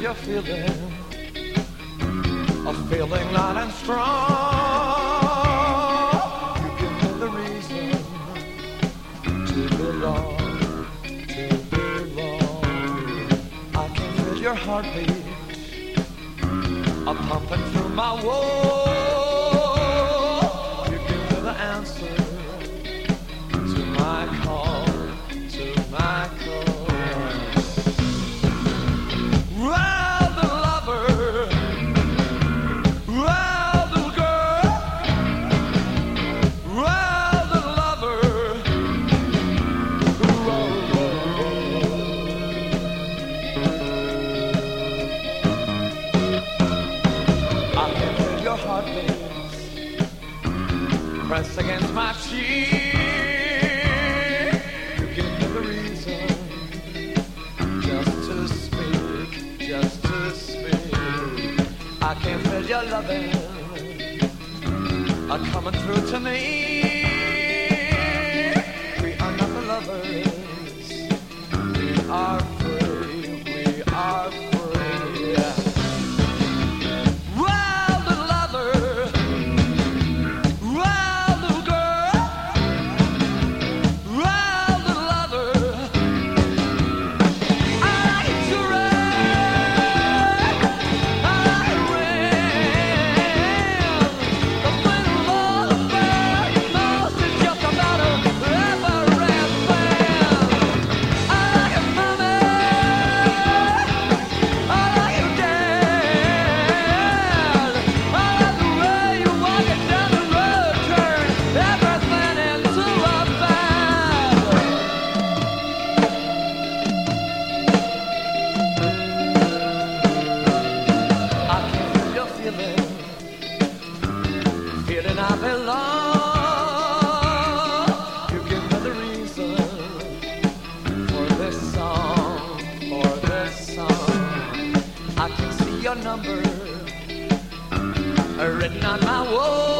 you're feeling a feeling light and strong. You give me the reason to belong, to belong. I can feel your heartbeat a pumping through my wall. You give me the answer to my call, to my call. Press against my cheek. You give me the reason just to speak, just to speak. I can feel your loving coming through to me. We are not the lovers. We are free. We are free. Feeling I belong. You give me the reason for this song, for this song. I can see your number written on my wall.